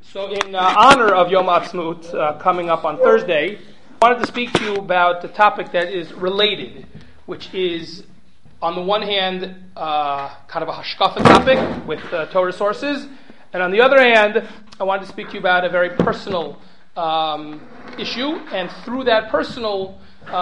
So in honor of Yom Ha'atzmaut coming up on Thursday, I wanted to speak to you about a topic that is related, which is, on the one hand, kind of a hashkafa topic with Torah sources, and on the other hand, I wanted to speak to you about a very personal issue, and through that personal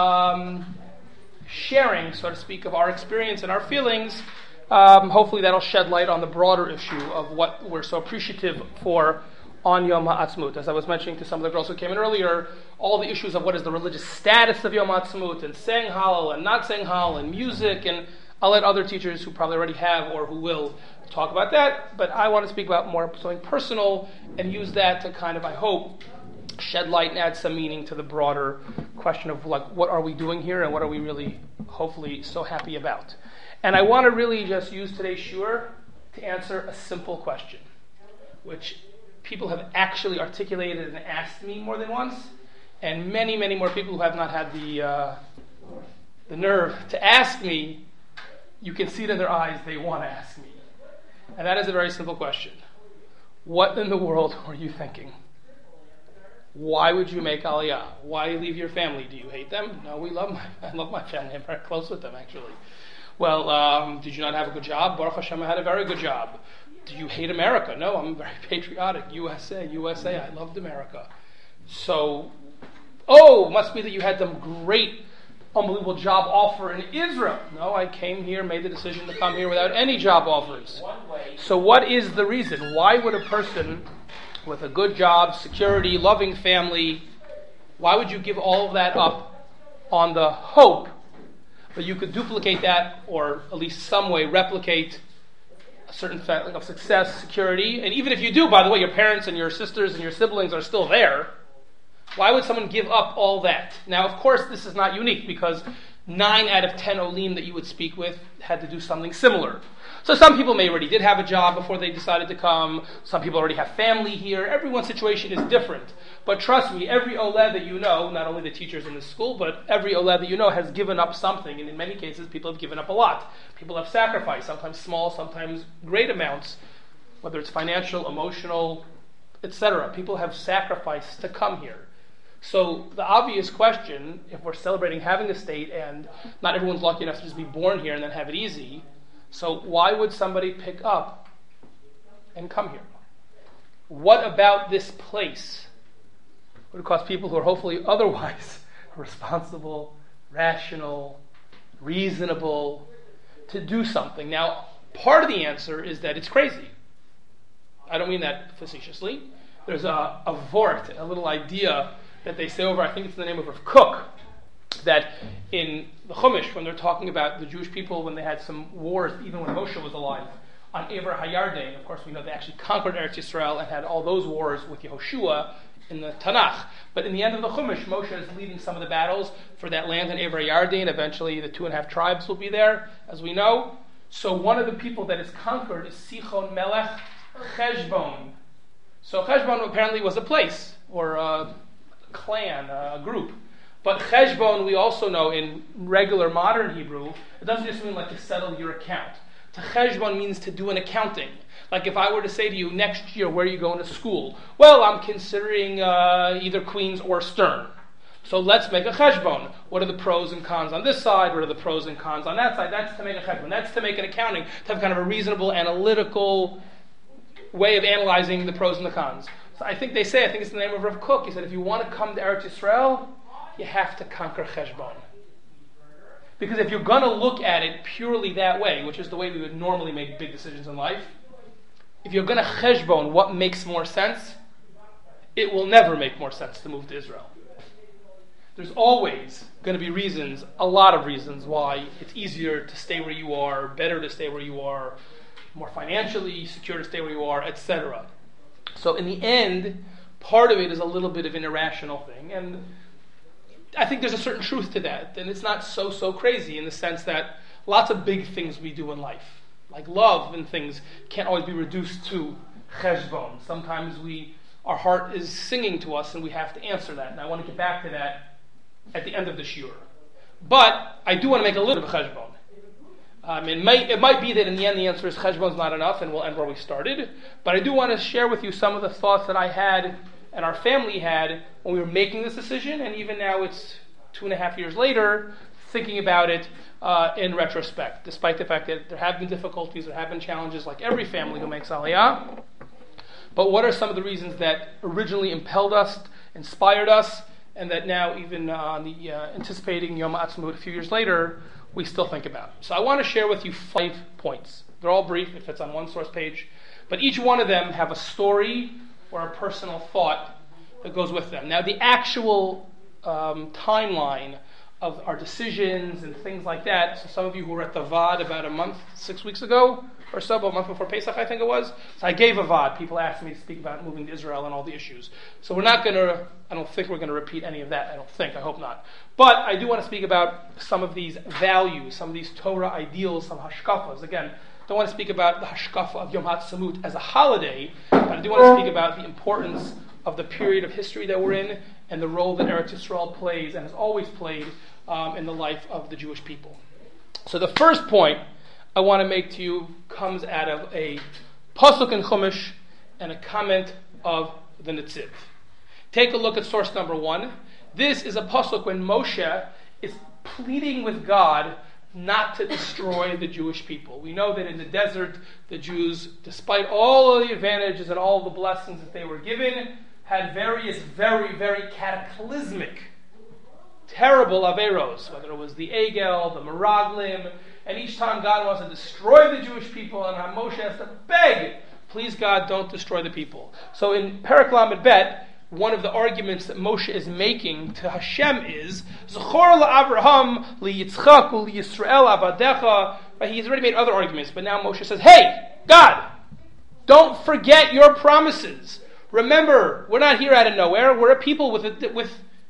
sharing, so to speak, of our experience and our feelings, hopefully that'll shed light on the broader issue of what we're so appreciative for on Yom Ha'atzmaut. As I was mentioning to some of the girls who came in earlier, all the issues of what is the religious status of Yom Ha'atzmaut, and saying Hallel and not saying Hallel, and music, and I'll let other teachers who probably already have or who will talk about that, but I want to speak about more something personal and use that to kind of, I hope, shed light and add some meaning to the broader question of like, what are we doing here and what are we really, hopefully, so happy about. And I want to really just use today's shiur to answer a simple question, which people have actually articulated and asked me more than once, and many, many more people who have not had the nerve to ask me. You can see it in their eyes, they want to ask me. And that is a very simple question. What in the world were you thinking? Why would you make Aliyah? Why leave your family? Do you hate them? No, I love my family. I'm very close with them, actually. Well, did you not have a good job? Baruch Hashem, I had a very good job. Do you hate America? No, I'm very patriotic. USA, I loved America. So, must be that you had some great, unbelievable job offer in Israel. No, I came here, made the decision to come here without any job offers. So what is the reason? Why would a person with a good job, security, loving family, why would you give all of that up on the hope that you could duplicate that, or at least some way replicate a certain feeling of success, security? And even if you do, by the way, your parents and your sisters and your siblings are still there. Why would someone give up all that? Now, of course, this is not unique, because 9 out of 10 olim that you would speak with had to do something similar. So some people may already did have a job before they decided to come. Some people already have family here. Everyone's situation is different. But trust me, every oleh that you know, not only the teachers in this school, but every oleh that you know has given up something. And in many cases, people have given up a lot. People have sacrificed, sometimes small, sometimes great amounts, whether it's financial, emotional, etc. People have sacrificed to come here. So the obvious question, if we're celebrating having a state and not everyone's lucky enough to just be born here and then have it easy, so why would somebody pick up and come here? What about this place would cause people who are hopefully otherwise responsible, rational, reasonable, to do something? Now, part of the answer is that it's crazy. I don't mean that facetiously. There's a vort, a little idea that they say over, I think it's in the name of Rav Kook, that in the Chumash, when they're talking about the Jewish people when they had some wars, even when Moshe was alive, on Ever HaYarden, of course we know they actually conquered Eretz Yisrael and had all those wars with Yehoshua in the Tanakh. But in the end of the Chumash, Moshe is leading some of the battles for that land in Ever HaYarden. Eventually the 2.5 tribes will be there, as we know. So one of the people that is conquered is Sichon Melech Cheshbon. So Cheshbon apparently was a place, or a clan, a group. But Cheshbon, we also know in regular modern Hebrew, it doesn't just mean like to settle your account. To Cheshbon means to do an accounting. Like if I were to say to you, next year, where are you going to school? Well, I'm considering either Queens or Stern. So let's make a Cheshbon. What are the pros and cons on this side? What are the pros and cons on that side? That's to make a Cheshbon. That's to make an accounting, to have kind of a reasonable, analytical way of analyzing the pros and the cons. So I think it's the name of Rav Kook, he said, if you want to come to Eretz Yisrael, you have to conquer Cheshbon. Because if you're going to look at it purely that way, which is the way we would normally make big decisions in life, if you're going to Cheshbon what makes more sense, it will never make more sense to move to Israel. There's always going to be reasons, a lot of reasons, why it's easier to stay where you are, better to stay where you are, more financially secure to stay where you are, etc. So in the end, part of it is a little bit of an irrational thing, and I think there's a certain truth to that, and it's not so crazy in the sense that lots of big things we do in life, like love and things, can't always be reduced to cheshbon. Sometimes our heart is singing to us and we have to answer that, and I want to get back to that at the end of the shiur. But I do want to make a little bit of cheshbon. It might be that in the end the answer is cheshbon's not enough and we'll end where we started. But I do want to share with you some of the thoughts that I had and our family had when we were making this decision, and even now it's 2.5 years later, thinking about it in retrospect, despite the fact that there have been difficulties, there have been challenges like every family who makes Aliyah. But what are some of the reasons that originally impelled us, inspired us, and that now even anticipating Yom Ha'atzmaut a few years later, we still think about? So I want to share with you 5 points. They're all brief, if it's on one source page, but each one of them have a story or a personal thought that goes with them. Now the actual timeline of our decisions and things like that. So some of you who were at the VAD about 6 weeks ago or so, about a month before Pesach, I think it was. So I gave a VAD. People asked me to speak about moving to Israel and all the issues. So I don't think we're going to repeat any of that. I hope not. But I do want to speak about some of these values, some of these Torah ideals, some hashkafas. Again, I don't want to speak about the hashkafa of Yom Ha'atzmaut as a holiday, but I do want to speak about the importance of the period of history that we're in and the role that Eretz Yisrael plays and has always played in the life of the Jewish people. So the first point I want to make to you comes out of a pasuk in Chumash and a comment of the Netziv. Take a look at source number 1. This is a pasuk when Moshe is pleading with God not to destroy the Jewish people. We know that in the desert, the Jews, despite all of the advantages and all the blessings that they were given, had various very, very cataclysmic, terrible averos, whether it was the Egel, the Meraglim, and each time God wants to destroy the Jewish people, and Moshe has to beg, please God, don't destroy the people. So in Perek Lamed Bet, one of the arguments that Moshe is making to Hashem is, Zechor la'Avraham, li'Yitzchak, li'Yisrael, abadecha. He's already made other arguments, but now Moshe says, hey, God, don't forget your promises. Remember, we're not here out of nowhere. We're a people with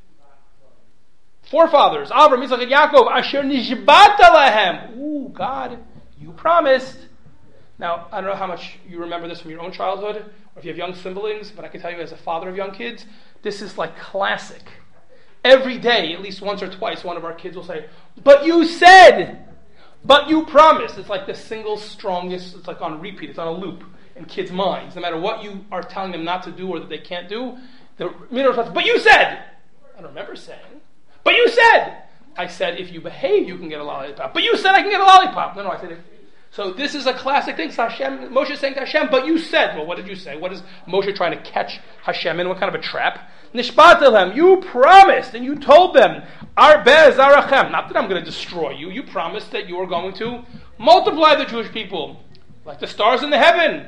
forefathers. Avraham, Yitzchak, and Yaakov. Asher nishbata lahem. Ooh, God, you promised. Now, I don't know how much you remember this from your own childhood, or if you have young siblings, but I can tell you as a father of young kids, this is like classic. Every day, at least once or twice, one of our kids will say, but you said, but you promised. It's like the single strongest, it's like on repeat, it's on a loop in kids' minds. No matter what you are telling them not to do or that they can't do, the minute response, but you said. I don't remember saying, but you said. I said, if you behave, you can get a lollipop. But you said I can get a lollipop. No, I said, so this is a classic thing. So Moshe is saying to Hashem, but you said. Well, what did you say? What is Moshe trying to catch Hashem in? What kind of a trap? Nishbatelem, you promised and you told them, Arbe Zarachem, not that I'm going to destroy you. You promised that you are going to multiply the Jewish people like the stars in the heaven.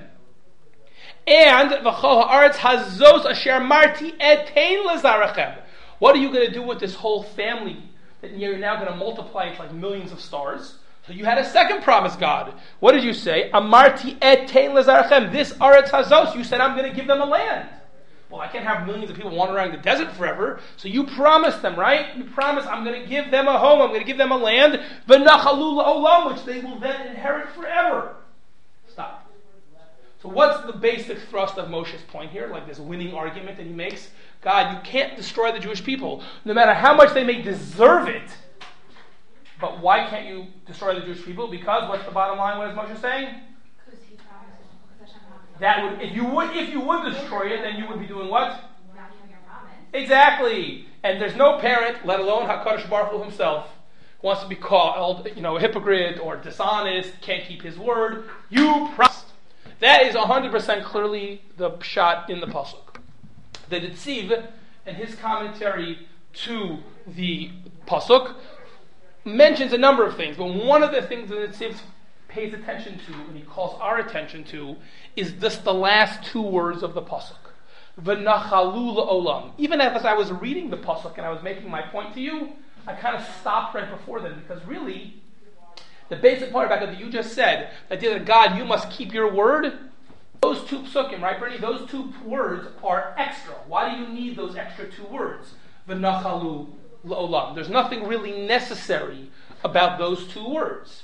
And v'chol haaretz hazos asher marti etein lezarachem. What are you going to do with this whole family that you're now going to multiply into like millions of stars? So you had a second promise, God. What did you say? Amarti etein lezarachem. This aretz hazos. You said I'm going to give them a land. Well, I can't have millions of people wandering around the desert forever. So you promised them, right? You promised I'm going to give them a home. I'm going to give them a land. V'nachalu la'olam, which they will then inherit forever. Stop. So what's the basic thrust of Moshe's point here? Like this winning argument that he makes. God, you can't destroy the Jewish people, no matter how much they may deserve it. But why can't you destroy the Jewish people? Because what's the bottom line? What is Moshe saying? Because he promised. That would, if you would destroy it, then you would be doing what? Not keeping your promise. Exactly. And there's no parent, let alone HaKadosh Baruch Hu himself, who wants to be called, a hypocrite or dishonest, can't keep his word. You promised. That is 100% clearly the shot in the pasuk. The Netziv, in his commentary to the pasuk, mentions a number of things, but one of the things that Netziv pays attention to, and he calls our attention to, is just the last 2 words of the pasuk. V'nachalu la'olam. Even as I was reading the pasuk and I was making my point to you, I kind of stopped right before them, because really, the basic point about that you just said, the idea that God, you must keep your word, those 2 psukim, right, Bernie? Those 2 words are extra. Why do you need those extra 2 words? V'nachalu la'olam. There's nothing really necessary about those 2 words.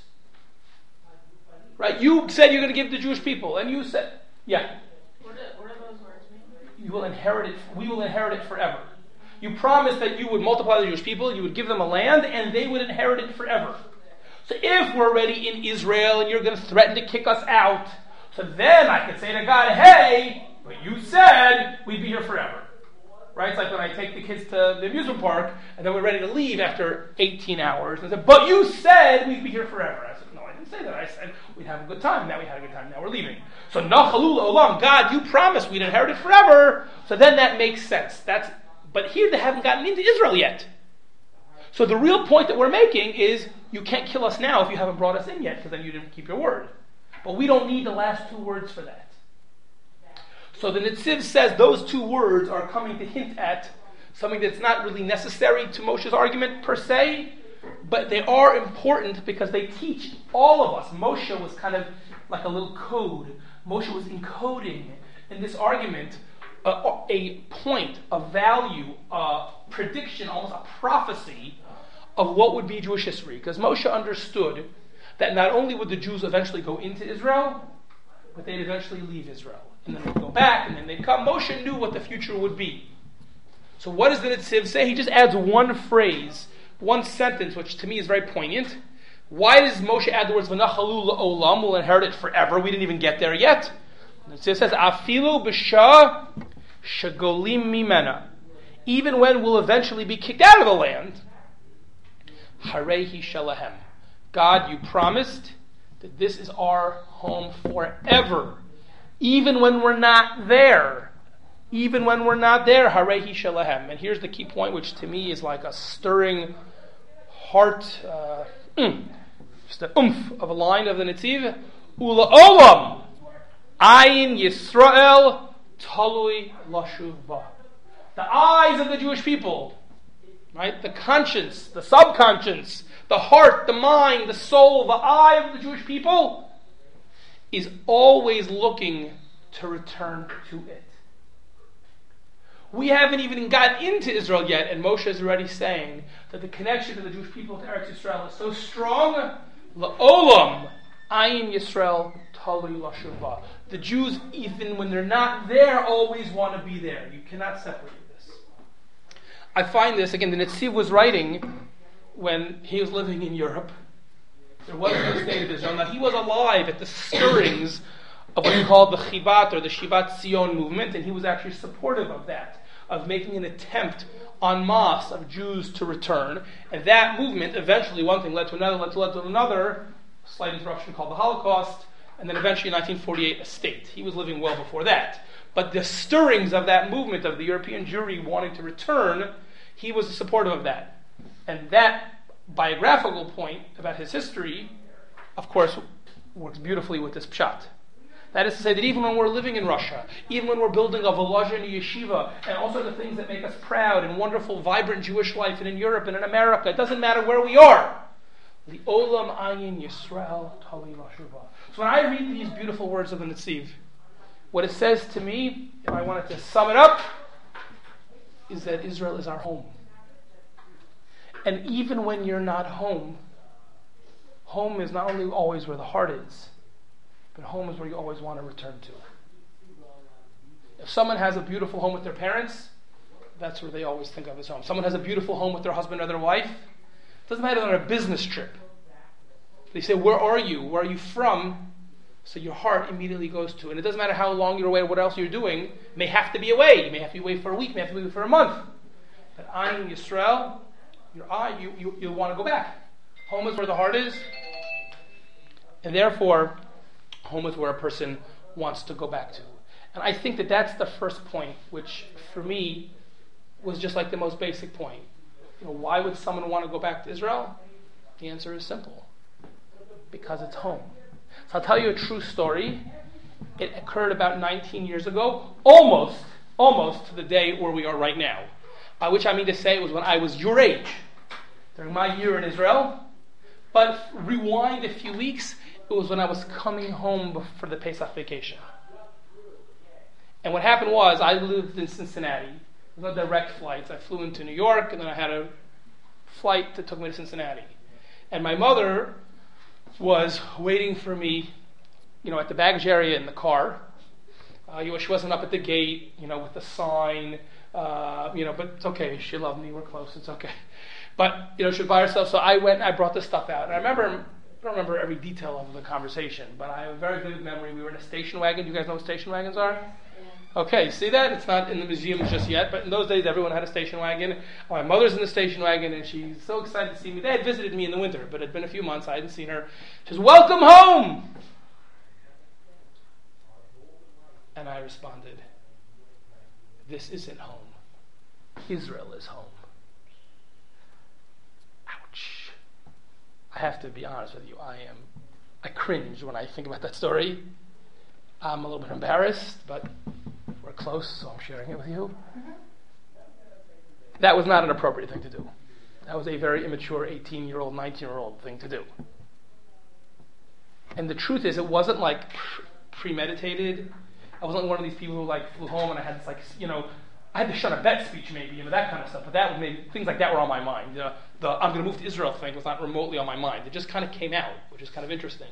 Right? You said you're going to give the Jewish people, and you said, yeah. What do those words mean? You will inherit it. We will inherit it forever. You promised that you would multiply the Jewish people, you would give them a land, and they would inherit it forever. So if we're already in Israel and you're going to threaten to kick us out, so then I could say to God, hey, but you said we'd be here forever. Right? It's like when I take the kids to the amusement park and then we're ready to leave after 18 hours. And I said, but you said we'd be here forever. I said, no, I didn't say that. I said we'd have a good time. Now we had a good time. Now we're leaving. So, Nachalul Olam, God, you promised we'd inherit it forever. So then that makes sense. But here they haven't gotten into Israel yet. So the real point that we're making is you can't kill us now if you haven't brought us in yet, because then you didn't keep your word. But we don't need the last two words for that. So the Netziv says those two words are coming to hint at something that's not really necessary to Moshe's argument per se, but they are important because they teach all of us. Moshe was kind of like a little code. Moshe was encoding in this argument a point, a value, a prediction, almost a prophecy of what would be Jewish history. Because Moshe understood that not only would the Jews eventually go into Israel, but they'd eventually leave Israel. And then they'd go back, and then they'd come. Moshe knew what the future would be. So what does the Netziv say? He just adds one phrase, one sentence, which to me is very poignant. Why does Moshe add the words, V'nachalul la'olam, we'll inherit it forever? We didn't even get there yet. The Netziv says, Afilu b'shah shagolim mimena. Even when we'll eventually be kicked out of the land, Harehi shalahem. God, you promised that this is our home forever. Even when we're not there. Even when we're not there, Harehi shalahem. And here's the key point, which to me is like a stirring heart, just an oomph of a line of the Netziv. Ula olam, ayin Yisrael, talui lashuv ba. The eyes of the Jewish people, right? The conscience, the subconscious, the heart, the mind, the soul, the eye of the Jewish people is always looking to return to it. We haven't even gotten into Israel yet, and Moshe is already saying that the connection of the Jewish people to Eretz Yisrael is so strong. La'olam, ayin Yisrael, talui lashuva. The Jews, even when they're not there, always want to be there. You cannot separate this. I find this, again, the Netziv was writing when he was living in Europe. There wasn't a state of Israel. Now, he was alive at the stirrings of what's called the Chivat or the Shivat Zion movement, and he was actually supportive of that, of making an attempt en masse of Jews to return. And that movement, eventually, one thing led to another, led to another, slight interruption called the Holocaust, and then eventually in 1948, a state. He was living well before that. But the stirrings of that movement of the European Jewry wanting to return, he was supportive of that. And that biographical point about his history, of course, works beautifully with this pshat. That is to say that even when we're living in Russia, even when we're building a Volozhin yeshiva, and also the things that make us proud and wonderful, vibrant Jewish life, and in Europe and in America, it doesn't matter where we are. The Olam Ayin Yisrael Tali Lashuva. So when I read these beautiful words of the Netziv, what it says to me, if I wanted to sum it up, is that Israel is our home. And even when you're not home, home is not only always where the heart is, but home is where you always want to return to. If someone has a beautiful home with their parents, that's where they always think of as home. Someone has a beautiful home with their husband or their wife, it doesn't matter if they're on a business trip. They say, where are you? Where are you from? So your heart immediately goes to. And it doesn't matter how long you're away, what else you're doing. You may have to be away. You may have to be away for a week. You may have to be away for a month. But Ayin Yisrael, your eye, you'll want to go back. Home is where the heart is. And therefore, home is where a person wants to go back to. And I think that that's the first point, which for me was just like the most basic point. Why would someone want to go back to Israel? The answer is simple. Because it's home. So I'll tell you a true story. It occurred about 19 years ago, almost to the day where we are right now. By which I mean to say it was when I was your age, during my year in Israel. But rewind a few weeks, it was when I was coming home for the Pesach vacation. And what happened was, I lived in Cincinnati. There was no direct flights. I flew into New York, and then I had a flight that took me to Cincinnati. And my mother was waiting for me, at the baggage area in the car. She wasn't up at the gate, with the sign, but it's okay. She loved me. We're close. It's okay. But, she was by herself. So I went and I brought the stuff out. And I remember I don't remember every detail of the conversation, but I have a very vivid memory. We were in a station wagon. Do you guys know what station wagons are? Yeah. Okay, see that? It's not in the museums just yet, but in those days everyone had a station wagon. My mother's in the station wagon, and she's so excited to see me. They had visited me in the winter, but it had been a few months. I hadn't seen her. She says, "Welcome home!" And I responded, "This isn't home. Israel is home." Ouch. I have to be honest with you. I cringe when I think about that story. I'm a little bit embarrassed, but we're close, so I'm sharing it with you. That was not an appropriate thing to do. That was a very immature 18-year-old, 19-year-old thing to do. And the truth is, it wasn't like premeditated. I wasn't one of these people who flew home and I had this I had to shut a bet speech maybe, that kind of stuff. But that was maybe things like that were on my mind. The I'm going to move to Israel thing was not remotely on my mind. It just kind of came out, which is kind of interesting.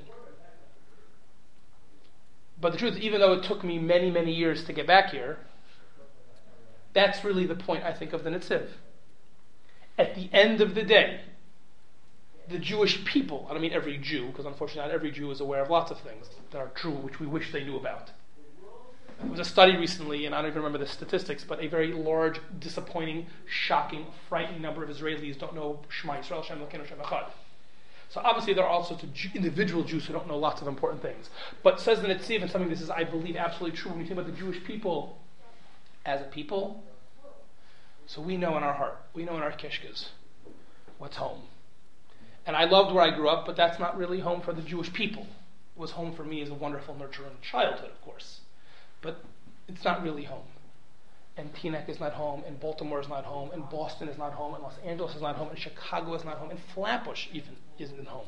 But the truth is, even though it took me many, many years to get back here, that's really the point, I think, of the Netziv. At the end of the day, the Jewish people, I don't mean every Jew, because unfortunately not every Jew is aware of lots of things that are true, which we wish they knew about. There was a study recently, and I don't even remember the statistics, but a very large, disappointing, shocking, frightening number of Israelis don't know Shema Yisrael, Shem Elokeinu, Shem Echad. So obviously there are also individual Jews who don't know lots of important things. But says the Netziv, and something this is, I believe, absolutely true when you think about the Jewish people as a people. So we know in our heart, we know in our kishkas, what's home. And I loved where I grew up, but that's not really home for the Jewish people. It was home for me as a wonderful, nurturing childhood, of course. But it's not really home. And Teaneck is not home, and Baltimore is not home, and Boston is not home, and Los Angeles is not home, and Chicago is not home, and Flatbush even isn't home.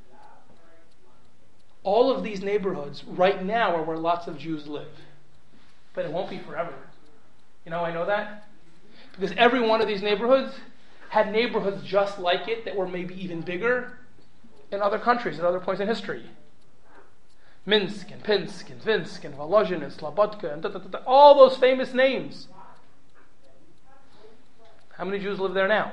All of these neighborhoods right now are where lots of Jews live. But it won't be forever. You know, I know that. Because every one of these neighborhoods had neighborhoods just like it that were maybe even bigger in other countries at other points in history. Minsk and Pinsk and Vinsk and Volozhin and Slobodka and all those famous names. How many Jews live there now?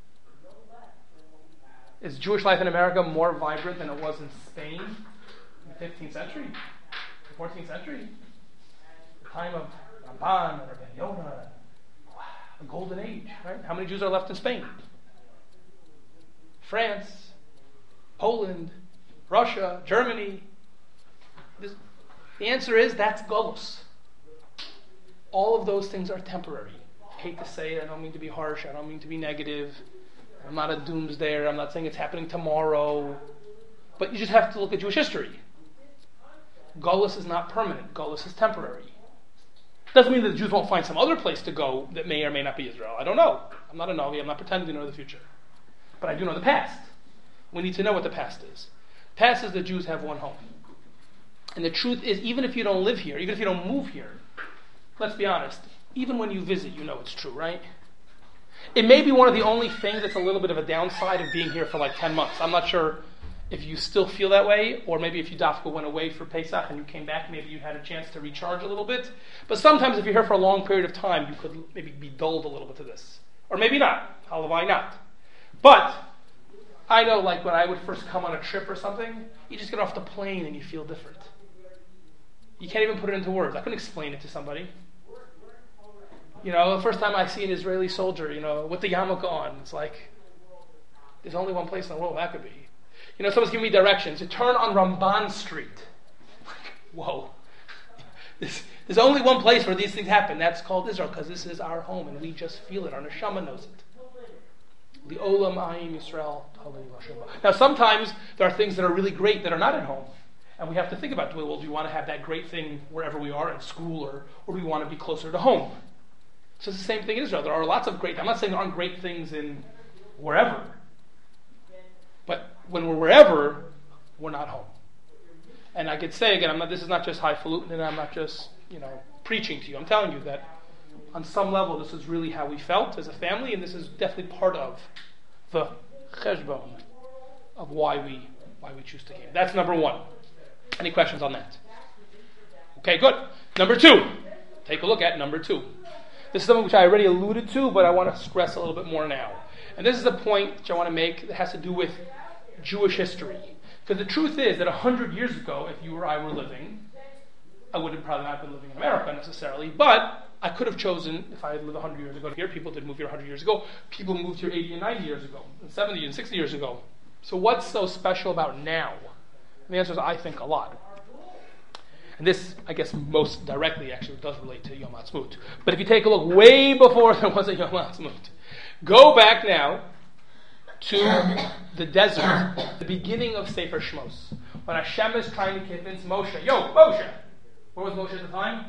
Is Jewish life in America more vibrant than it was in Spain in the 15th century, the 14th century? The time of Ramban and Rabbi Yonah, a golden age, right? How many Jews are left in Spain? France, Poland, Russia, Germany. The answer is that's Golus. All of those things are temporary. I hate to say it, I don't mean to be harsh, I don't mean to be negative. I'm not a doomsdayer, I'm not saying it's happening tomorrow. But you just have to look at Jewish history. Golus is not permanent, Golus is temporary. Doesn't mean that the Jews won't find some other place to go that may or may not be Israel. I don't know. I'm not a Navi, I'm not pretending to know the future. But I do know the past. We need to know what the past is. The past is the Jews have one home. And the truth is, even if you don't live here, even if you don't move here, let's be honest, even when you visit, you know it's true, right? It may be one of the only things that's a little bit of a downside of being here for like 10 months. I'm not sure if you still feel that way, or maybe if you dafka went away for Pesach and you came back, maybe you had a chance to recharge a little bit. But sometimes if you're here for a long period of time, you could maybe be dulled a little bit to this. Or maybe not. Halavai not. But I know, like when I would first come on a trip or something, you just get off the plane and you feel different. You can't even put it into words. I couldn't explain it to somebody. You know, the first time I see an Israeli soldier, you know, with the yarmulke on, it's like, there's only one place in the world that could be. You know, someone's giving me directions to turn on Ramban Street. Whoa. There's only one place where these things happen. That's called Israel, because this is our home, and we just feel it. Our neshama knows it. The Olam Ayim Yisrael. Now, sometimes there are things that are really great that are not at home. And we have to think about, well, do we want to have that great thing wherever we are, in school, or do we want to be closer to home? So it's the same thing in Israel. There are lots of great, I'm not saying there aren't great things in wherever. But when we're wherever, we're not home. And I could say again, this is not just highfalutin, and I'm not just, preaching to you. I'm telling you that on some level, this is really how we felt as a family, and this is definitely part of the cheshbon of why we choose to came. That's number one. Any questions on that? Okay, good. Number two. Take a look at number two. This is something which I already alluded to, but I want to stress a little bit more now. And this is a point which I want to make that has to do with Jewish history. Because the truth is that 100 years ago, if you or I were living, I would have probably not been living in America necessarily, but I could have chosen, if I had lived 100 years ago here, people did move here 100 years ago, people moved here 80 and 90 years ago, and 70 and 60 years ago. So what's so special about now? And the answer is, I think, a lot. And this, I guess, most directly actually does relate to Yom Ha'atzmaut. But if you take a look way before there was a Yom Ha'atzmaut, go back now to the desert, the beginning of Sefer Shmos, when Hashem is trying to convince Moshe, Moshe! Where was Moshe at the time?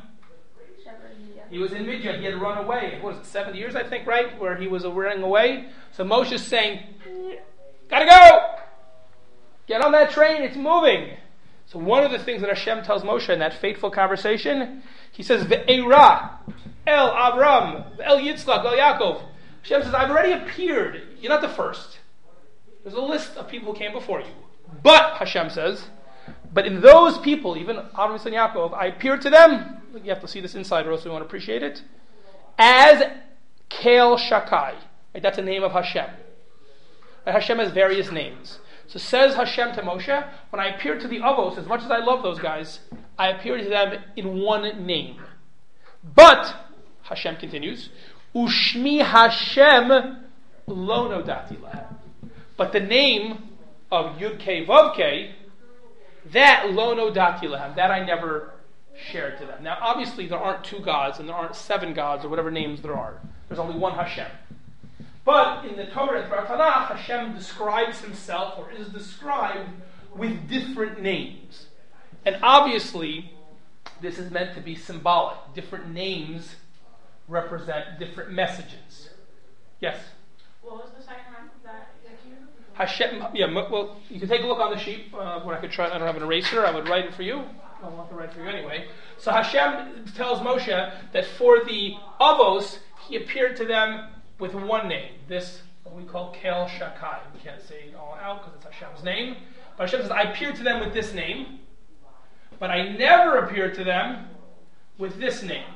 He was in Midian. He had run away. What was it, 7 years, I think, right? Where he was running away. So Moshe's saying, gotta go! Get on that train, it's moving. So one of the things that Hashem tells Moshe in that fateful conversation, he says, Ve'era, El Avram, El Yitzchak, El Yaakov. Hashem says, I've already appeared. You're not the first. There's a list of people who came before you. But, Hashem says, but in those people, even Avram and Yaakov, I appeared to them. You have to see this inside or else we won't appreciate it. As Kel Shakai. Right, that's a name of Hashem. Right, Hashem has various names. So says Hashem to Moshe, when I appeared to the Avos, as much as I love those guys, I appeared to them in one name. But, Hashem continues, Ushmi Hashem lo nodati lahem. But the name of Yud Kei Vav Kei, that lo nodati lahem, that I never shared to them. Now, obviously, there aren't two gods, and there aren't seven gods, or whatever names there are. There's only one Hashem. But in the Torah and Tanakh, Hashem describes himself, or is described, with different names. And obviously, this is meant to be symbolic. Different names represent different messages. Yes? What was the second half of that? Hashem, well, you can take a look on the sheet, where I could try, I don't have an eraser, I would write it for you. I want to write for you anyway. So Hashem tells Moshe that for the Avos, he appeared to them with one name. This, what we call Kel Shakai. We can't say it all out because it's Hashem's name. But Hashem says, I appeared to them with this name, but I never appeared to them with this name.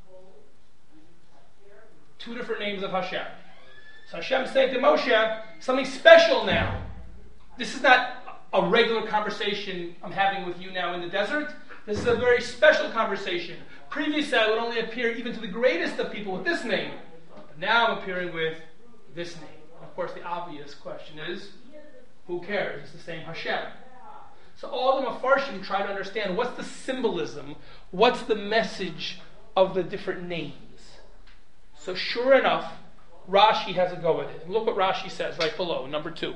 Two different names of Hashem. So Hashem is saying to Moshe, something special now. This is not a regular conversation I'm having with you now in the desert. This is a very special conversation. Previously, I would only appear even to the greatest of people with this name. But now I'm appearing with this name. And of course, the obvious question is, who cares? It's the same Hashem. So all the Mefarshim try to understand what's the symbolism, what's the message of the different names. So sure enough, Rashi has a go at it. And look what Rashi says right below, number 2.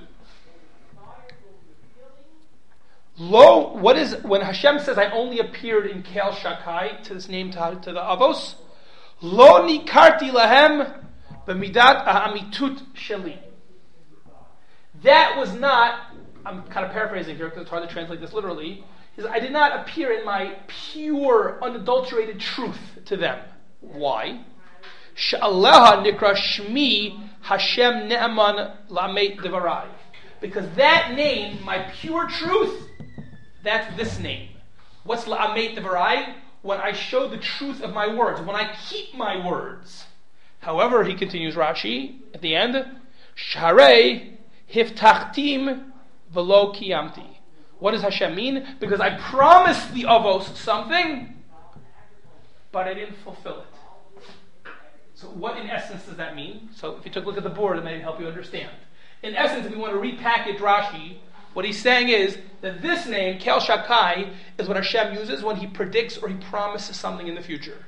When Hashem says, I only appeared in Kel Shakai, to this name, to the Avos, Lo nikarti lahem b'midat ha'amitut sheli. That was not, I'm kind of paraphrasing here because it's hard to translate this literally, is I did not appear in my pure, unadulterated truth to them. Why? Sha'aleha nikra shmi Hashem ne'eman la'ameit devarai. Because that name, my pure truth, that's this name. What's la'ameit devarai? When I show the truth of my words, when I keep my words. However, he continues Rashi at the end, Sharei hiftachtim velo kiyamti. What does Hashem mean? Because I promised the Avos something, but I didn't fulfill it. So what in essence does that mean? So if you took a look at the board, it may help you understand. In essence, if we want to repackage Rashi, what he's saying is that this name, Kel Shakai, is what Hashem uses when he predicts or he promises something in the future.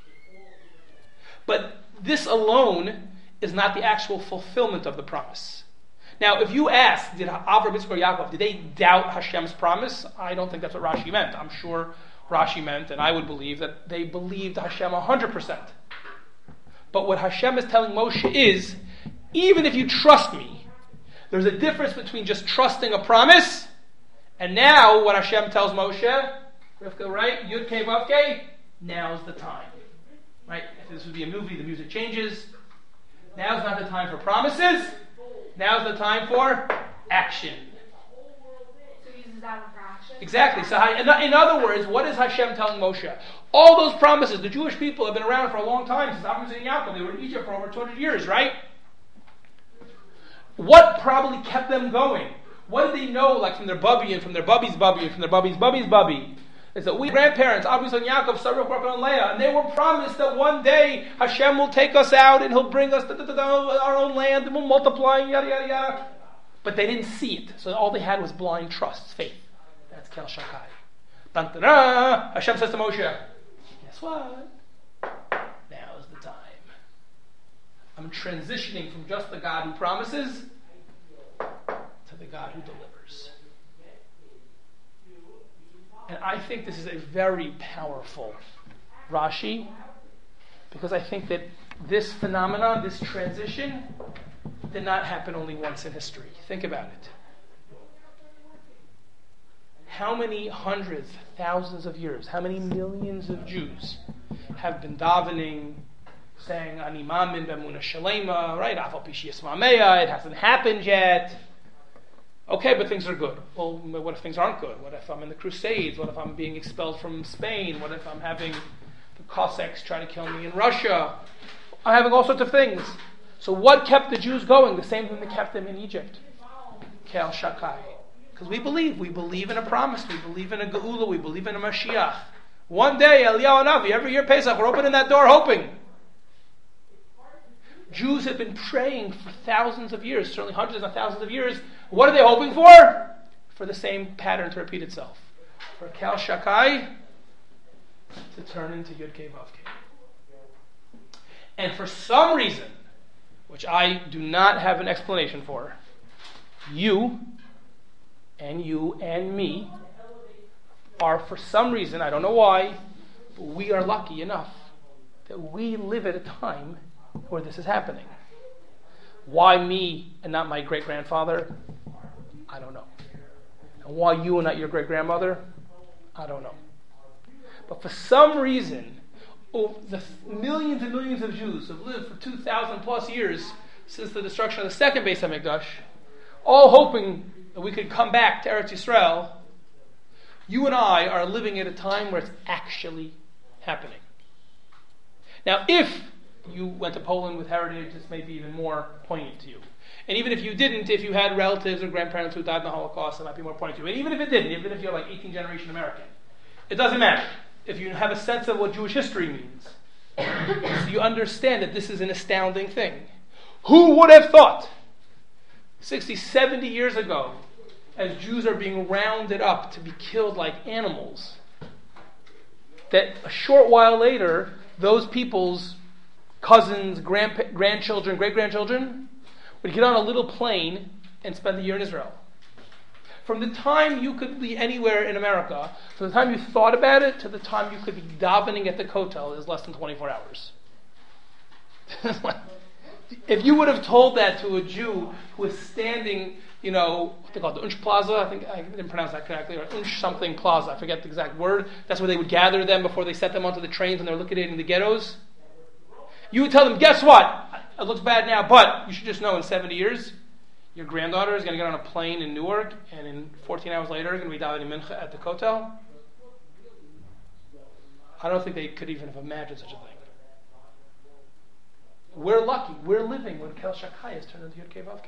But this alone is not the actual fulfillment of the promise. Now, if you ask, did Avram, Yitzchak, or Yaakov, did they doubt Hashem's promise? I don't think that's what Rashi meant. I'm sure Rashi meant, and I would believe, that they believed Hashem 100%. But what Hashem is telling Moshe is, even if you trust me, there's a difference between just trusting a promise, and now what Hashem tells Moshe, Rivka, right? Yud Kei Vav Kei, now's the time. Right? If this would be a movie, the music changes. Now's not the time for promises. Now's the time for action. So he uses that one for action? Exactly. So, in other words, what is Hashem telling Moshe? All those promises, the Jewish people have been around for a long time, since Abraham and Yaakov. They were in Egypt for over 200 years, right? What probably kept them going? What did they know, like from their bubby and from their bubby's bubby and from their bubby's bubby's bubby? Is that we grandparents, Avraham and Yaakov, Sarah, Rebekah, and Leah, and they were promised that one day Hashem will take us out and He'll bring us our own land and we'll multiply, yada yada yada. But they didn't see it, so all they had was blind trust, faith. That's Kel Shakai. Hashem says to Moshe, guess what? Now is the time. I'm transitioning from just the God who promises to the God who delivers. And I think this is a very powerful Rashi, because I think that this phenomenon, this transition, did not happen only once in history. Think about it. How many hundreds, thousands of years, how many millions of Jews have been davening, saying, Ani Mamin b'emunah shalema, right? Afal pi sheyismameya, it hasn't happened yet. Okay, but things are good. Well, what if things aren't good? What if I'm in the Crusades? What if I'm being expelled from Spain? What if I'm having the Cossacks try to kill me in Russia? I'm having all sorts of things. So what kept the Jews going? The same thing that kept them in Egypt. Kel Shakai. Because we believe in a promise, we believe in a Geula, we believe in a Mashiach. One day, Eliyahu Hanavi, every year Pesach, we're opening that door hoping. Jews have been praying for thousands of years, certainly hundreds of thousands of years. What are they hoping for? For the same pattern to repeat itself. For Kel Shakai to turn into Yud Kei Vav Kei. And for some reason, which I do not have an explanation for, you and me are, for some reason, I don't know why, but we are lucky enough that we live at a time where this is happening. Why me and not my great-grandfather? I don't know. And why you and not your great-grandmother? I don't know. But for some reason, the millions and millions of Jews have lived for 2,000 plus years since the destruction of the second Beis HaMikdash, all hoping that we could come back to Eretz Yisrael. You and I are living at a time where it's actually happening. Now, if you went to Poland with heritage, this may be even more poignant to you. And even if you didn't, if you had relatives or grandparents who died in the Holocaust, it might be more poignant to you. And even if it didn't, even if you're like 18th generation American, it doesn't matter. If you have a sense of what Jewish history means, so you understand that this is an astounding thing. Who would have thought 60, 70 years ago, as Jews are being rounded up to be killed like animals, that a short while later, those people's cousins, grandchildren, great-grandchildren would get on a little plane and spend the year in Israel. From the time you could be anywhere in America, from the time you thought about it to the time you could be davening at the Kotel is less than 24 hours. If you would have told that to a Jew who was standing, what they call it, the Unsh Plaza, I think I didn't pronounce that correctly, or Unsh something Plaza, I forget the exact word. That's where they would gather them before they set them onto the trains and they're liquidating the ghettos. You would tell them, guess what? It looks bad now, but you should just know in 70 years, your granddaughter is going to get on a plane in Newark, and in 14 hours later, going to be davening mincha at the Kotel. I don't think they could even have imagined such a thing. We're lucky. We're living when Kel Shakai has turned into Yud Kei Vav Kei.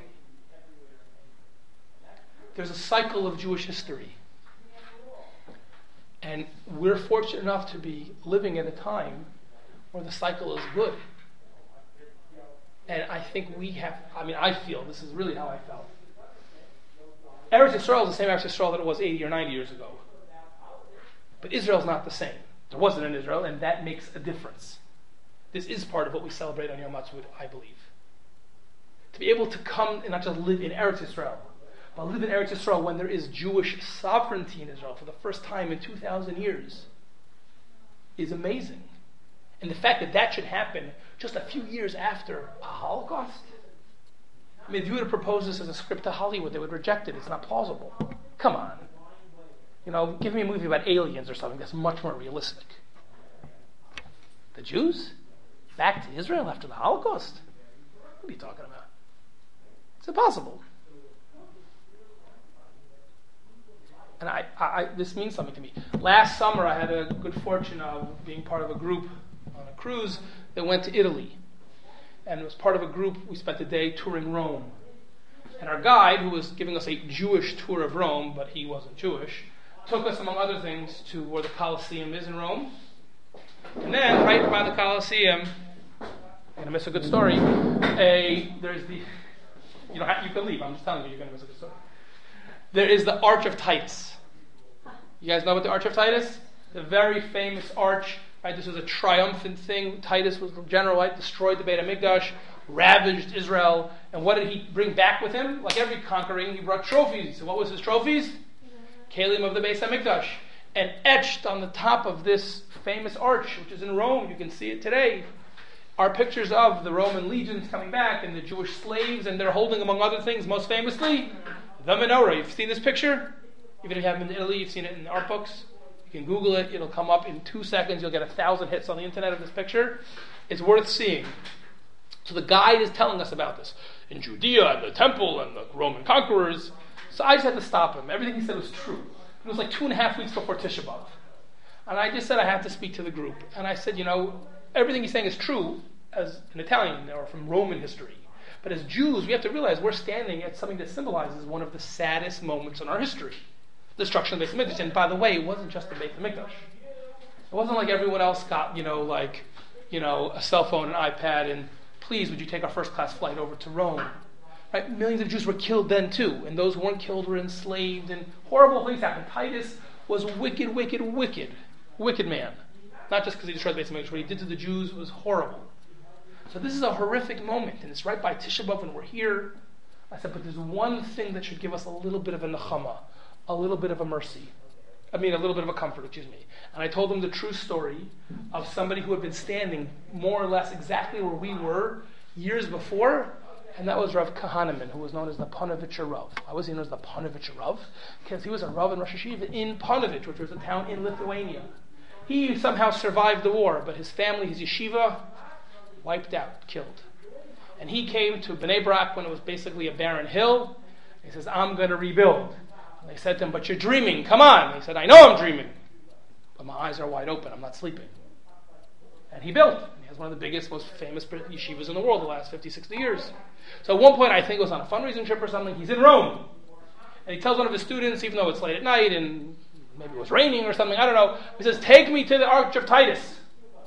There's a cycle of Jewish history. And we're fortunate enough to be living at a time where the cycle is good. And I think I feel, this is really how I felt. Eretz Yisrael is the same Eretz Yisrael that it was 80 or 90 years ago. But Israel's not the same. There wasn't an Israel, and that makes a difference. This is part of what we celebrate on Yom Ha'atzmaut, I believe. To be able to come and not just live in Eretz Yisrael, but live in Eretz Yisrael when there is Jewish sovereignty in Israel for the first time in 2,000 years is amazing. And the fact that that should happen just a few years after a Holocaust. I mean, if you were to propose this as a script to Hollywood, they would reject it. It's not plausible. Come on. Give me a movie about aliens or something that's much more realistic. The Jews? Back to Israel after the Holocaust? What are you talking about? It's impossible. And this means something to me. Last summer, I had a good fortune of being part of a group on a cruise that went to Italy. And it was part of a group, we spent a day touring Rome. And our guide, who was giving us a Jewish tour of Rome, but he wasn't Jewish, took us, among other things, to where the Colosseum is in Rome. And then, right by the Colosseum, I'm going to miss a good story, there's the... You can leave. I'm just telling you, you're going to miss a good story. There is the Arch of Titus. You guys know about the Arch of Titus? The very famous arch. Right? This was a triumphant thing. Titus was the general, right? Destroyed the Beit HaMikdash, ravaged Israel. And what did he bring back with him? Like every conquering, he brought trophies. So what was his trophies? Kalim of the Beit HaMikdash. And etched on the top of this famous arch, which is in Rome, you can see it today, are pictures of the Roman legions coming back and the Jewish slaves, and they're holding, among other things, most famously, the menorah. You've seen this picture? Even if you haven't been to Italy, you've seen it in art books. You can Google it. It'll come up in 2 seconds. You'll get 1,000 hits on the internet of this picture. It's worth seeing. So the guide is telling us about this. In Judea, and the temple, and the Roman conquerors. So I just had to stop him. Everything he said was true. It was like 2.5 weeks before Tisha B'Av. And I just said I have to speak to the group. And I said, everything he's saying is true as an Italian or from Roman history. But as Jews, we have to realize we're standing at something that symbolizes one of the saddest moments in our history. The destruction of the Beit HaMikdash. And by the way, it wasn't just the Beit HaMikdash. It wasn't like everyone else got, a cell phone, an iPad, and please, would you take our first-class flight over to Rome? Right? Millions of Jews were killed then too. And those who weren't killed were enslaved. And horrible things happened. Titus was wicked man. Not just because he destroyed the Beit HaMikdash. What he did to the Jews was horrible. So this is a horrific moment, and it's right by Tisha B'Av when we're here. I said, but there's one thing that should give us a little bit of a nechama, a little bit of a mercy. A little bit of a comfort, And I told them the true story of somebody who had been standing more or less exactly where we were years before, and that was Rav Kahneman, who was known as the Panovitcher Rav. Why was he known as the Panovitcher Rav? Because he was a Rav in Rosh Hashiva in Panovich, which was a town in Lithuania. He somehow survived the war, but his family, his yeshiva, wiped out, killed. And he came to Bnei Brak when it was basically a barren hill. He says, I'm going to rebuild. And they said to him, but you're dreaming, come on. He said, I know I'm dreaming, but my eyes are wide open, I'm not sleeping. And he built. And he has one of the biggest, most famous yeshivas in the world the last 50, 60 years. So at one point, I think it was on a fundraising trip or something, he's in Rome. And he tells one of his students, even though it's late at night and maybe it was raining or something, I don't know, he says, take me to the Arch of Titus.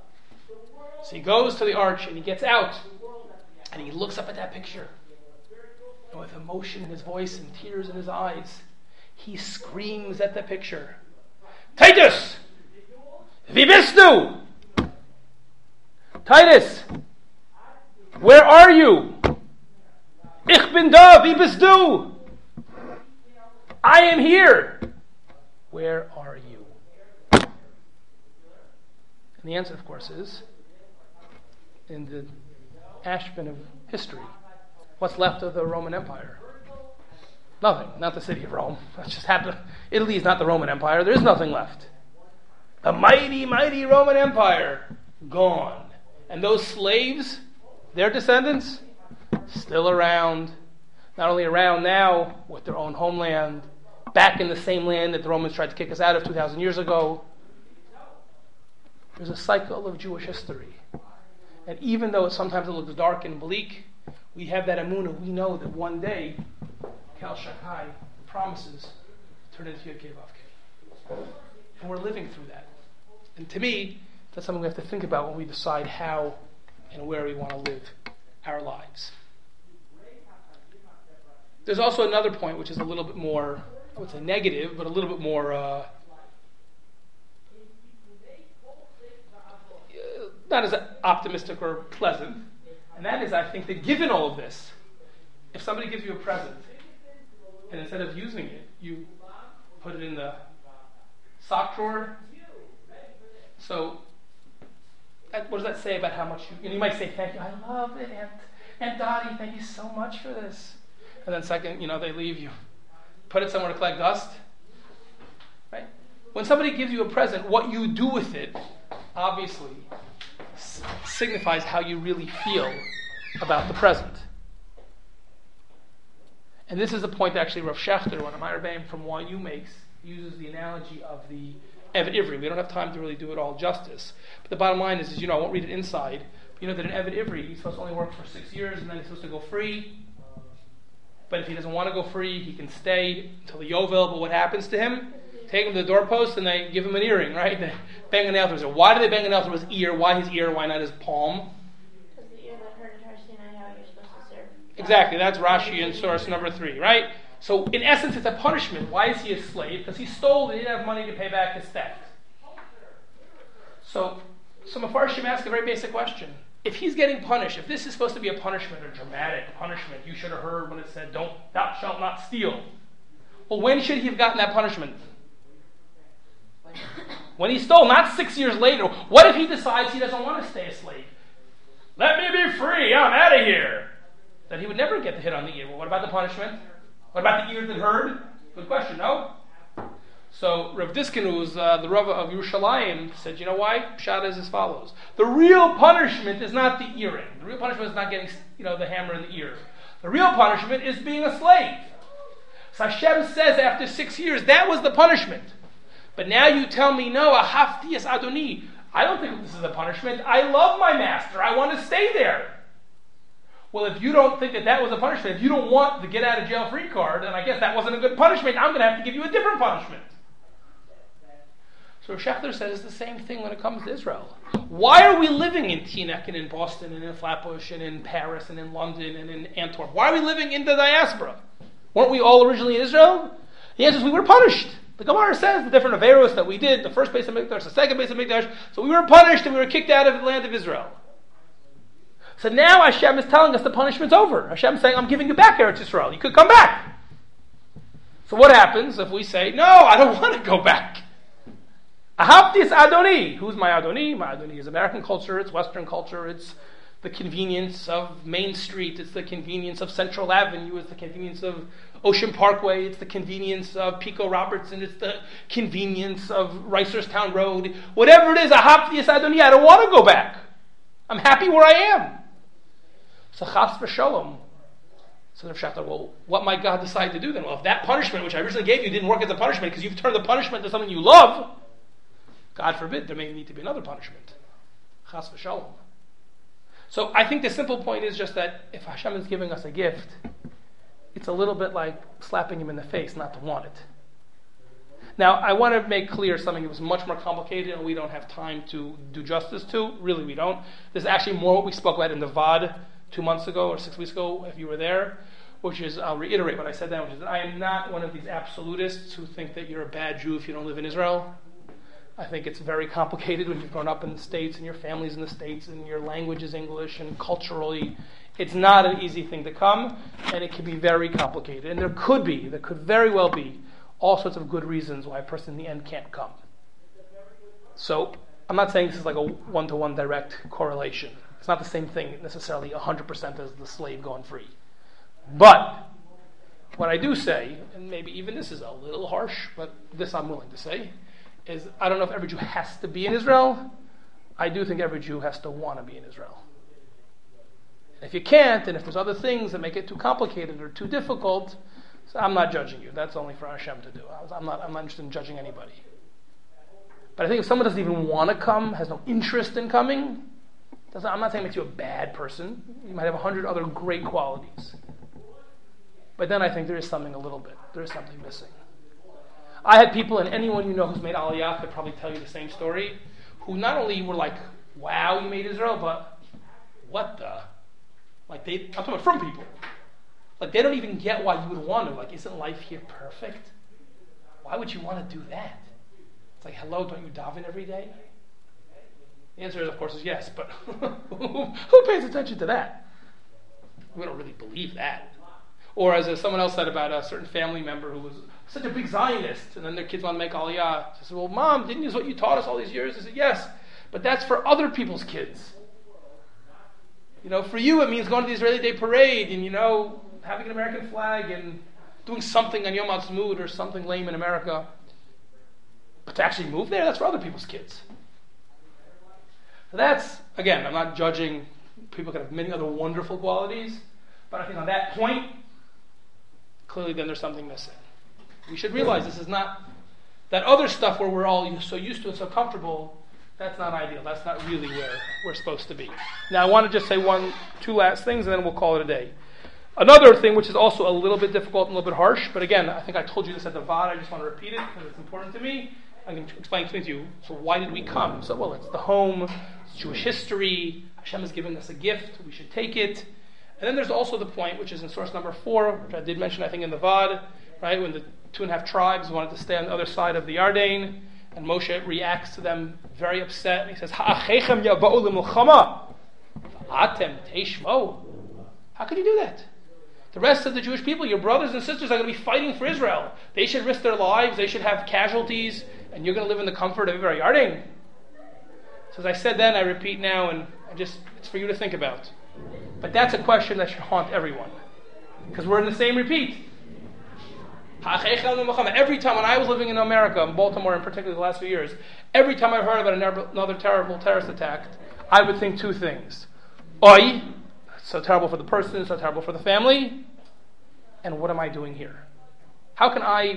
So he goes to the arch and he gets out and he looks up at that picture. And with emotion in his voice and tears in his eyes, he screams at the picture, Titus! Wie bist du? Titus! Where are you? Ich bin da, wie bist du? I am here. Where are you? And the answer, of course, is in the ashbin of history. What's left of the Roman Empire? Nothing. Not the city of Rome. That just happened. Italy is not the Roman Empire. There's nothing left. The mighty, mighty Roman Empire, gone. And those slaves, their descendants, still around. Not only around now, with their own homeland, back in the same land that the Romans tried to kick us out of 2,000 years ago. There's a cycle of Jewish history. And even though sometimes it looks dark and bleak, we have that emunah. We know that one day, Kel Shakai promises to turn into Yud Kei Vav Kei. And we're living through that. And to me, that's something we have to think about when we decide how and where we want to live our lives. There's also another point which is a little bit more, I would say negative, but a little bit more not as optimistic or pleasant. And that is, I think, that given all of this, if somebody gives you a present, and instead of using it, you put it in the sock drawer, so what does that say about how much you might say, thank you, I love it, Aunt Dottie, thank you so much for this. And then second, they leave you. Put it somewhere to collect dust. Right? When somebody gives you a present, what you do with it, obviously, signifies how you really feel about the present. And this is a point that actually Rav Shechter, one of my rebbeim from YU makes, uses the analogy of the Eved Ivri. We don't have time to really do it all justice. But the bottom line is I won't read it inside, but that an Eved Ivri, he's supposed to only work for 6 years and then he's supposed to go free. But if he doesn't want to go free, he can stay until the Yovel. But what happens to him? Take him to the doorpost and they give him an earring, right? They bang an altar. So why do they bang an altar with his ear? Why his ear? Why not his palm? Because the ear that heard in Har Sinai, how you're supposed to serve. Exactly. That's Rashi in source number 3, right? So in essence, it's a punishment. Why is he a slave? Because he stole and he didn't have money to pay back his theft. So Mefarshim ask a very basic question. If he's getting punished, if this is supposed to be a punishment, a dramatic punishment, you should have heard when it said, thou shalt not steal. Well, when should he have gotten that punishment? When he stole, not 6 years later. What if he decides he doesn't want to stay a slave? Let me be free, I'm out of here. Then he would never get the hit on the ear. Well, what about the punishment? What about the ear that heard? Good question, no? So Rav Diskin, who's the Rav of Yerushalayim, said, you know why? Pshat is as follows. The real punishment is not the earring. The real punishment is not getting the hammer in the ear. The real punishment is being a slave. So Hashem says after 6 years, that was the punishment. But now you tell me, no, ahafti es adoni. I don't think this is a punishment. I love my master. I want to stay there. Well, if you don't think that was a punishment, if you don't want the get out of jail free card, then I guess that wasn't a good punishment. I'm going to have to give you a different punishment. So Schechter says the same thing when it comes to Israel. Why are we living in Teaneck and in Boston and in Flatbush and in Paris and in London and in Antwerp? Why are we living in the diaspora? Weren't we all originally in Israel? The answer is we were punished. The Gemara says the different Averos that we did, the first base of Mikdash, the second base of Mikdash, so we were punished and we were kicked out of the land of Israel. So now Hashem is telling us the punishment's over. Hashem is saying, I'm giving you back Eretz Yisrael. You could come back. So what happens if we say, no, I don't want to go back? Ahavtis Adoni. Who's my Adoni? My Adoni is American culture, it's Western culture, it's the convenience of Main Street, it's the convenience of Central Avenue, it's the convenience of Ocean Parkway, it's the convenience of Pico Robertson, it's the convenience of Reisterstown Road. Whatever it is, Ahavtis Adoni, I don't want to go back. I'm happy where I am. So chas v'sholom. So Rav Schechter, well, what might God decide to do then? Well, if that punishment, which I originally gave you, didn't work as a punishment because you've turned the punishment to something you love, God forbid, there may need to be another punishment. Chas v'sholom. So I think the simple point is just that if Hashem is giving us a gift, it's a little bit like slapping him in the face not to want it. Now, I want to make clear something that was much more complicated and we don't have time to do justice to. Really, we don't. This is actually more what we spoke about in the VOD 2 months ago or 6 weeks ago, if you were there, which is, I'll reiterate what I said then, which is that I am not one of these absolutists who think that you're a bad Jew if you don't live in Israel. I think it's very complicated when you've grown up in the States and your family's in the States and your language is English and culturally it's not an easy thing to come and it can be very complicated. And there could very well be all sorts of good reasons why a person in the end can't come. So I'm not saying this is like a one-to-one direct correlation. It's not the same thing necessarily 100% as the slave going free. But what I do say, and maybe even this is a little harsh, but this I'm willing to say, is I don't know if every Jew has to be in Israel. I do think every Jew has to want to be in Israel. And if you can't, and if there's other things that make it too complicated or too difficult, so I'm not judging you. That's only for Hashem to do. I'm not interested in judging anybody. But I think if someone doesn't even want to come, has no interest in coming, I'm not saying it makes you a bad person. You might have 100 other great qualities. But then I think there is something missing. I had people, and anyone you know who's made Aliyah could probably tell you the same story, who not only were like, wow, you made Israel, but what the? I'm talking about from people. Like, they don't even get why you would want to. Like, isn't life here perfect? Why would you want to do that? It's like, hello, don't you daven every day? The answer, of course, is yes, but who pays attention to that? We don't really believe that. Or as someone else said about a certain family member who was such a big Zionist, and then their kids want to make Aliyah. She said, well, Mom, didn't you use what you taught us all these years? I said, yes, but that's for other people's kids. For you it means going to the Israeli Day Parade and, having an American flag and doing something on Yom Ha'atzmaut or something lame in America. But to actually move there, that's for other people's kids. So that's, again, I'm not judging. People can have many other wonderful qualities, but I think on that point, clearly then there's something missing. We should realize this is not that other stuff where we're all so used to it, so comfortable. That's not ideal. That's not really where we're supposed to be. Now, I want to just say 2 last things, and then we'll call it a day. Another thing which is also a little bit difficult and a little bit harsh, but again, I think I told you this at the VOD, I just want to repeat it because it's important to me. I'm going to explain to you. So why did we come? So, well, it's the home, it's Jewish history, Hashem has given us a gift, we should take it. And then there's also the point, which is in source number 4, which I did mention, I think, in the VOD, right, when the 2.5 tribes wanted to stay on the other side of the Yarden, and Moshe reacts to them very upset, and he says, Ha'achechem yaba'u l'milchama, v'atem teishmo. How could you do that? The rest of the Jewish people, your brothers and sisters, are going to be fighting for Israel. They should risk their lives, they should have casualties, and you're going to live in the comfort of your Yarden. So as I said then, I repeat now, and it's for you to think about. But that's a question that should haunt everyone. Because we're in the same repeat. Every time when I was living in America, in Baltimore in particular the last few years, every time I heard about another terrible terrorist attack, I would think 2 things. Oy, so terrible for the person, so terrible for the family, and what am I doing here? How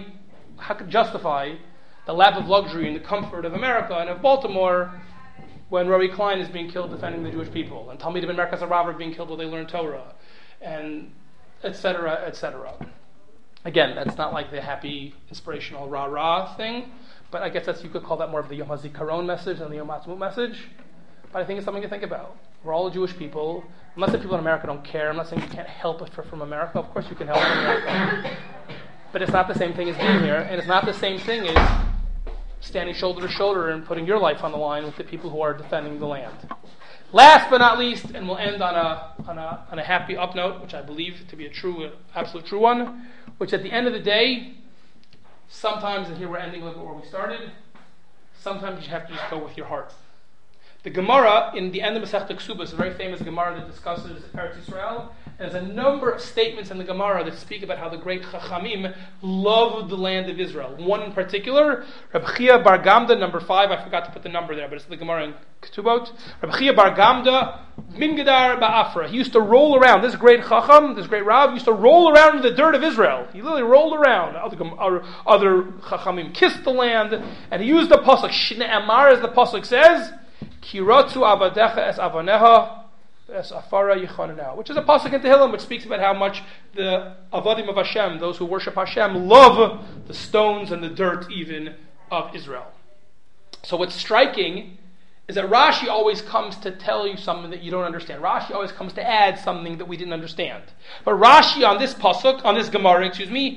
can justify the lap of luxury and the comfort of America and of Baltimore when Rory Klein is being killed defending the Jewish people, and Talmidim in Merkaz HaRav are being killed while they learn Torah, and etc., etc. Again, that's not like the happy, inspirational rah-rah thing, but I guess you could call that more of the Yom HaZikaron message than the Yom HaAtzmaut message. But I think it's something to think about. We're all Jewish people. I'm not saying people in America don't care. I'm not saying you can't help if you're from America. Of course you can help in America. But it's not the same thing as being here, and it's not the same thing as standing shoulder to shoulder and putting your life on the line with the people who are defending the land. Last but not least, and we'll end on a happy up note, which I believe to be a absolute true one, which at the end of the day, sometimes, and here we're ending with where we started, sometimes you have to just go with your heart. The Gemara in the end of Masechta Ksubos is a very famous Gemara that discusses Eretz Yisrael, and there's a number of statements in the Gemara that speak about how the great Chachamim loved the land of Israel. One in particular, Reb Chia Bar Gamda, number 5, I forgot to put the number there, but it's the Gemara in Ketubot. Reb Chia Bar Gamda, Mingadar Ba'afra. He used to roll around, this great Chacham, this great Rav, used to roll around in the dirt of Israel. He literally rolled around. Other Chachamim kissed the land, and he used the Pasuk, Shne Amar, as the Pasuk says, Kiratzu avadecha es avaneha es afara yichonena, which is a pasuk in Tehillim which speaks about how much the avadim of Hashem, those who worship Hashem, love the stones and the dirt even of Israel. So what's striking is that Rashi always comes to tell you something that you don't understand. Rashi always comes to add something that we didn't understand. But Rashi on this pasuk, on this Gemara,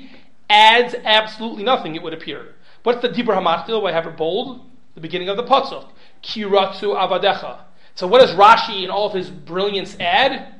adds absolutely nothing, it would appear. What's the Dibur HaMachtil? I have it bold. The beginning of the pasuk. Kiratzu avadecha. So what does Rashi in all of his brilliance add?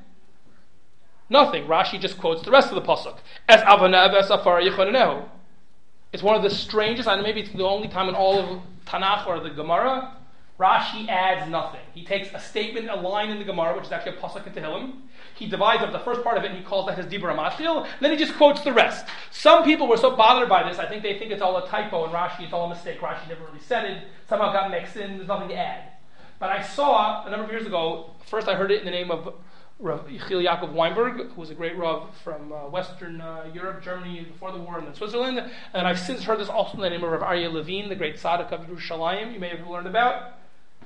Nothing. Rashi just quotes the rest of the pasuk. Es avanev es afar yichonenehu. It's one of the strangest, and maybe it's the only time in all of Tanakh or the Gemara, Rashi adds nothing. He takes a statement, a line in the Gemara, which is actually a pasuk in Tehillim. He divides up the first part of it and he calls that his Dibur HaMashil. Then he just quotes the rest. Some people were so bothered by this, I think they think it's all a typo and Rashi, it's all a mistake. Rashi never really said it. Somehow got mixed in. There's nothing to add. But I saw, a number of years ago, first I heard it in the name of Rav Yechiel Yaakov Weinberg, who was a great Rav from Western Europe, Germany, before the war, and then Switzerland. And I've since heard this also in the name of Rav Aryeh Levine, the great tzaddik of Yerushalayim, you may have learned about.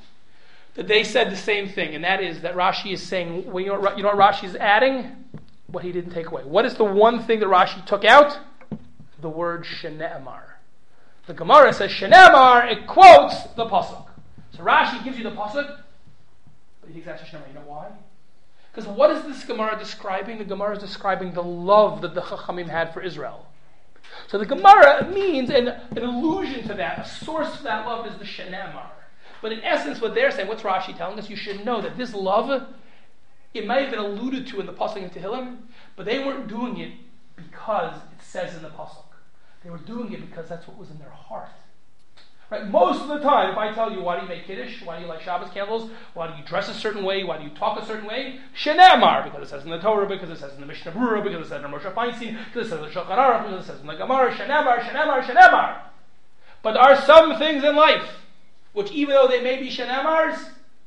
That they said the same thing, and that is that Rashi is saying, well, you know what Rashi is adding? What he didn't take away. What is the one thing that Rashi took out? The word Shene'emar. The Gemara says Shene'emar, it quotes the pasuk. So Rashi gives you the pasuk, but he takes out Shene'emar. You know why? Because what is this Gemara describing? The Gemara is describing the love that the Chachamim had for Israel. So the Gemara means an allusion to that, a source of that love is the Shene'emar. But in essence, what they're saying, what's Rashi telling us? You should know that this love, it might have been alluded to in the pasuk in Tehillim, but they weren't doing it because it says in the pasuk. They were doing it because that's what was in their heart. Right? Most of the time, if I tell you, why do you make Kiddush? Why do you light Shabbos candles? Why do you dress a certain way? Why do you talk a certain way? Shene'emar, because it says in the Torah, because it says in the Mishnah Berurah, because it says in Moshe Feinstein, because it says in the Shulchan Aruch, because it says in the Gemara, Shene'emar, Shene'emar, Shene'emar. But there are some things in life which, even though they may be Shene'emars,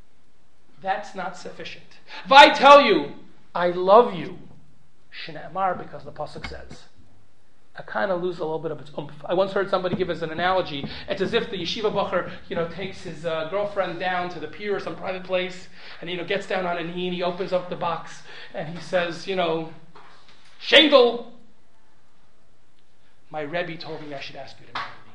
that's not sufficient. If I tell you, I love you, Shene'emar, because the pasuk says, I kind of lose a little bit of its oomph. I once heard somebody give us an analogy. It's as if the yeshiva bacher, takes his girlfriend down to the pier or some private place, and gets down on a knee and he opens up the box and he says, Shendel, my Rebbe told me I should ask you to marry me.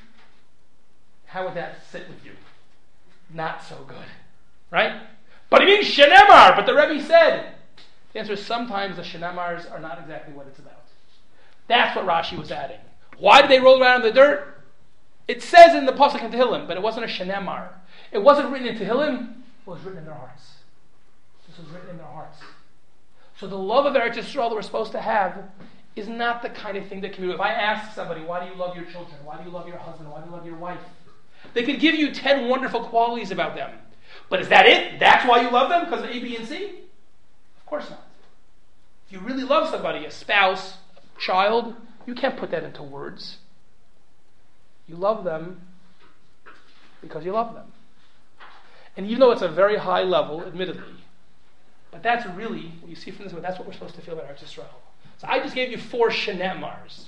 How would that sit with you? Not so good, right? But it means shenemar, but the Rebbe said. The answer is sometimes the shenemars are not exactly what it's about. That's what Rashi was adding. Why did they roll around in the dirt? It says in the Pasuk in Tehillim, but it wasn't a shenemar. It wasn't written in Tehillim, it was written in their hearts. This was written in their hearts. So the love of Eretz Yisrael that we're supposed to have is not the kind of thing that can be. If I ask somebody, why do you love your children? Why do you love your husband? Why do you love your wife? They could give you 10 wonderful qualities about them. But is that it? That's why you love them? Because of A, B, and C? Of course not. If you really love somebody, a spouse, a child, you can't put that into words. You love them because you love them. And even though it's a very high level, admittedly, but that's really, what you see from this, that's what we're supposed to feel about Eretz Yisrael. So I just gave you 4 shenemars.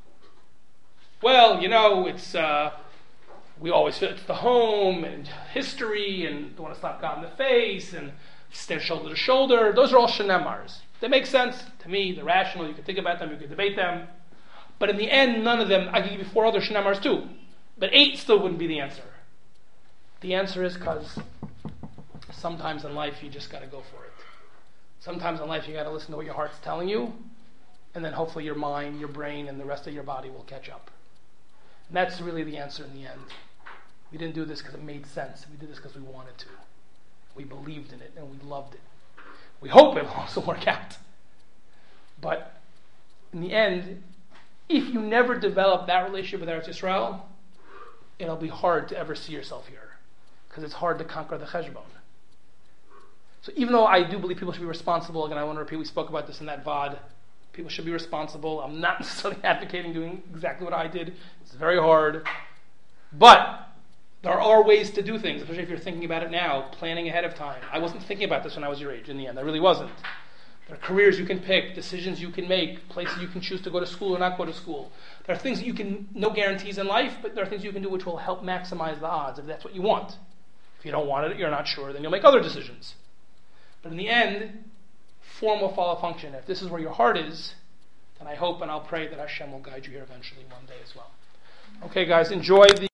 Well, it's we always feel it's the home and history and don't want to slap God in the face and stand shoulder to shoulder. Those are all shenemars. They make sense to me. They're rational. You can think about them. You can debate them. But in the end, none of them. I can give you 4 other shenemars too. But 8 still wouldn't be the answer. The answer is because sometimes in life you just got to go for it. Sometimes in life you got to listen to what your heart's telling you, and then hopefully your mind, your brain, and the rest of your body will catch up. And that's really the answer in the end. We didn't do this because it made sense. We did this because we wanted to. We believed in it and we loved it. We hope it will also work out. But in the end, if you never develop that relationship with Eretz Yisrael, it'll be hard to ever see yourself here. Because it's hard to conquer the cheshbon. So even though I do believe people should be responsible, again I want to repeat, we spoke about this in that VOD, people should be responsible. I'm not necessarily advocating doing exactly what I did. It's very hard. But there are ways to do things, especially if you're thinking about it now, planning ahead of time. I wasn't thinking about this when I was your age in the end. I really wasn't. There are careers you can pick, decisions you can make, places you can choose to go to school or not go to school. There are things that you can, no guarantees in life, but there are things you can do which will help maximize the odds if that's what you want. If you don't want it, you're not sure, then you'll make other decisions. But in the end, form will follow function. If this is where your heart is, then I hope and I'll pray that Hashem will guide you here eventually one day as well. Okay, guys, enjoy the